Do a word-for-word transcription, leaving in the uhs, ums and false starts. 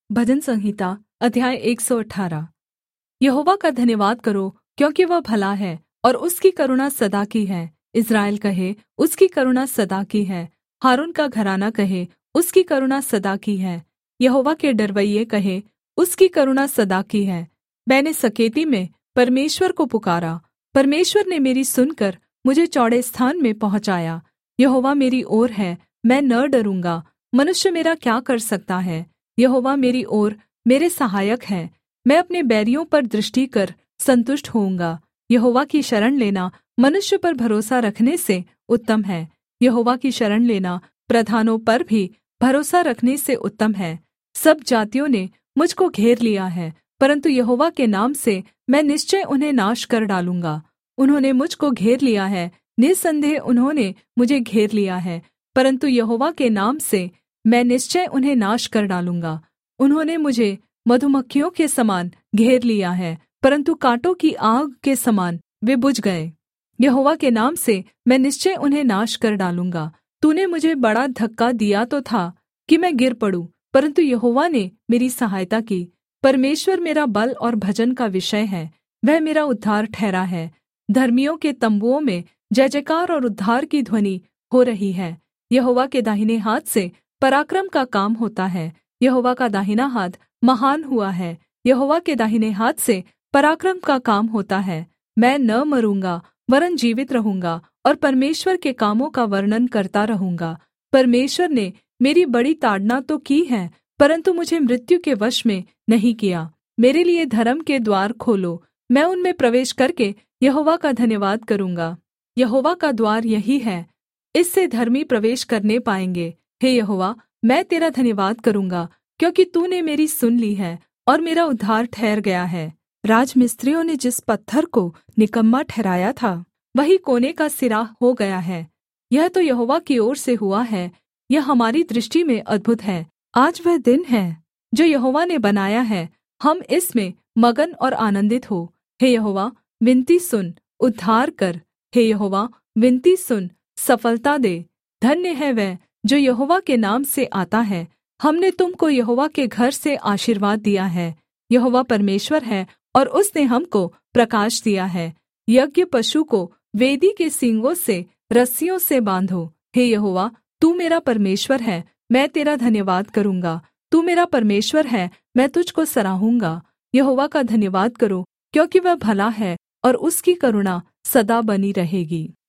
भजन संहिता अध्याय एक सौ अठारह। यहोवा का धन्यवाद करो, क्योंकि वह भला है और उसकी करुणा सदा की है। इस्राएल कहे, उसकी करुणा सदा की है। हारून का घराना कहे, उसकी करुणा सदा की है। यहोवा के डरवैये कहे, उसकी करुणा सदा की है। मैंने सकेती में परमेश्वर को पुकारा, परमेश्वर ने मेरी सुनकर मुझे चौड़े स्थान में पहुँचाया। यहोवा मेरी ओर है, मैं न डरूँगा। मनुष्य मेरा क्या कर सकता है? यहोवा मेरी ओर मेरे सहायक है। मैं अपने बैरियों पर दृष्टि कर संतुष्ट होऊँगा। यहोवा की शरण लेना मनुष्य पर भरोसा रखने से उत्तम है। यहोवा की शरण लेना प्रधानों पर भी भरोसा रखने से उत्तम है। सब जातियों ने मुझको घेर लिया है, परन्तु यहोवा के नाम से मैं निश्चय उन्हें नाश कर डालूँगा। उन्होंने मुझको घेर लिया है, निःसन्देह उन्होंने मुझे घेर लिया है, परन्तु यहोवा के नाम से मैं निश्चय उन्हें नाश कर डालूँगा। उन्होंने मुझे मधुमक्खियों के समान घेर लिया है, परन्तु काँटों की आग के समान वे बुझ गए। यहोवा के नाम से मैं निश्चय उन्हें नाश कर डालूँगा। तूने मुझे बड़ा धक्का दिया तो था कि मैं गिर पड़ूँ, परन्तु यहोवा ने मेरी सहायता की। परमेश्वर मेरा बल और भजन का विषय है, वह मेरा उद्धार ठहरा है। धर्मियों के तम्बुओं में जय जयकार और उद्धार की ध्वनि हो रही है। यहोवा के दाहिने हाथ से पराक्रम का काम होता है। यहोवा का दाहिना हाथ महान हुआ है। यहोवा के दाहिने हाथ से पराक्रम का काम होता है। मैं न मरूँगा वरन् जीवित रहूँगा और परमेश्वर के कामों का वर्णन करता रहूँगा। परमेश्वर ने मेरी बड़ी ताड़ना तो की है, परन्तु मुझे मृत्यु के वश में नहीं किया। मेरे लिये धर्म के द्वार खोलो, मैं उनमें प्रवेश करके यहोवा का धन्यवाद करूँगा। यहोवा का द्वार यही है, इससे धर्मी प्रवेश करने पाएँगे। हे यहोवा, मैं तेरा धन्यवाद करूँगा, क्योंकि तूने मेरी सुन ली है और मेरा उद्धार ठहर गया है। राजमिस्त्रियों ने जिस पत्थर को निकम्मा ठहराया था, वही कोने का सिरा हो गया है। यह तो यहोवा की ओर से हुआ है, यह हमारी दृष्टि में अद्भुत है। आज वह दिन है जो यहोवा ने बनाया है, हम इसमें मगन और आनन्दित हो। हे यहोवा, विनती सुन, उद्धार कर। हे यहोवा, विनती सुन, सफलता दे। धन्य है वह जो यहोवा के नाम से आता है। हमने तुम को यहोवा के घर से आशीर्वाद दिया है। यहोवा परमेश्वर है और उसने हमको प्रकाश दिया है। यज्ञ पशु को वेदी के सींगों से रस्सियों से बाँधो। हे यहोवा, तू मेरा परमेश्वर है, मैं तेरा धन्यवाद करूँगा। तू मेरा परमेश्वर है, मैं तुझको सराहूँगा। यहोवा का धन्यवाद करो, क्योंकि वह भला है और उसकी करुणा सदा बनी रहेगी।